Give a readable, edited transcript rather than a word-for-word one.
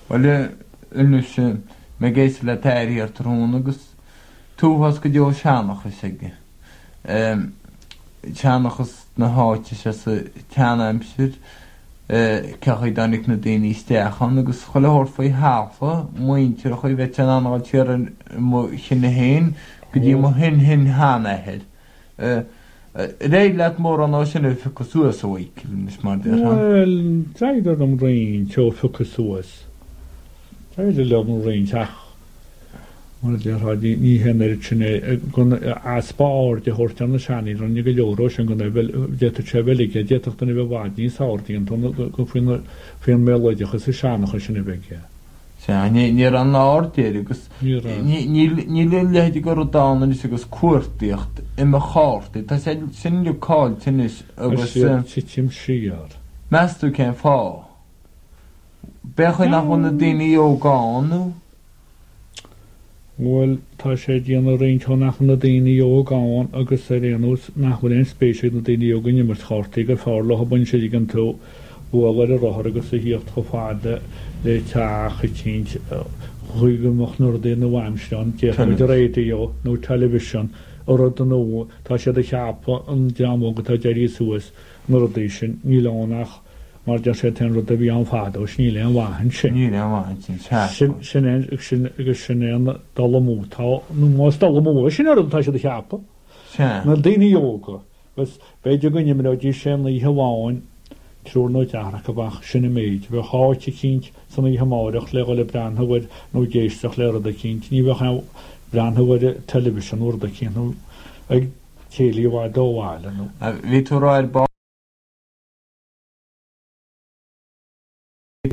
Well, unus me geis le tair trún agus túhas go deo seanachas sige. Seanachas na háte se sa teanaimsir cechaid danig na daoine steachan agus choile hórfaí háfa muintir chuoi bheith an anáil tíar sin na héin go dtí mo hin hánahead. Réid leat mór an á sin ficus suas óig is mar de. Well, treidir am rain teo ficus suas. Treidir le am rain teach. Mar de rhaid ní hennar sinne gon aspáir de hort an na seaní ran ní go leoró sin gon detar se velige deachta na bhhaid ní sáirtaí an tona go fin méideachas sa seanachas sinna bheitce. Ní an áirtéir agus ní lehéidir go dána is agus cuairtaíocht imime cháirtaí Tá sé sin leáil tunis agus tim siar. Meastú cén fá. Bechaid nach chun na daoine ó gáinú? Well, tá sé díana réon teo nach na daoine ó gáin agus sé réanús nachfuil éon spéisiú na daoine ó gnimar cháirtaí gur fáir le buin sé an tú bhfuil a rothar agus a híocht go fáda le teach tíint chuigeach nuair daon na bhaimsteán de réidireo nó television ó rud an nó tá sé a cheappa an deamóga tá deirí suas nuair a dtí sin ní lánach mar de sé ten rud a bhí an fáda ó sní le an bhain sin. Ní le an bhain sin agus sin éan dalamútá nó más dalamú sin tá sé a cheappa. Na daoine jóga gus beidir go nimar dí sem na bháin trúr nó dearach go bach sinna méid, bheith háte cinint sanna hamáireach le go le brandhaid nó géisteach le a cinint, ní bheith brandhaid television úr a cinú ag chéalaí bhhaid dóháile nó. Bhí tú ráid